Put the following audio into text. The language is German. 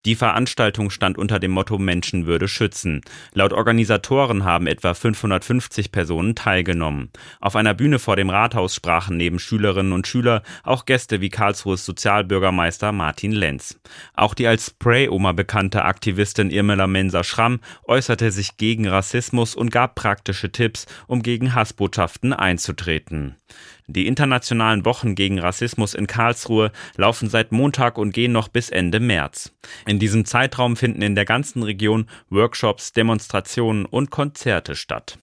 Die Veranstaltung stand unter dem Motto Menschenwürde schützen. Laut Organisatoren haben etwa 550 Personen teilgenommen. Auf einer Bühne vor dem Rathaus sprachen neben Schülerinnen und Schüler auch Gäste wie Karlsruhes Sozialbürgermeister Martin Lenz. Auch die als Spray-Oma bekannte Aktivistin Irmela Mensa-Schramm äußerte sich gegen Rassismus und gab praktische Tipps, um gegen Hassbotschaften einzutreten. Die internationalen Wochen gegen Rassismus in Karlsruhe laufen seit Montag und gehen noch bis Ende März. In diesem Zeitraum finden in der ganzen Region Workshops, Demonstrationen und Konzerte statt.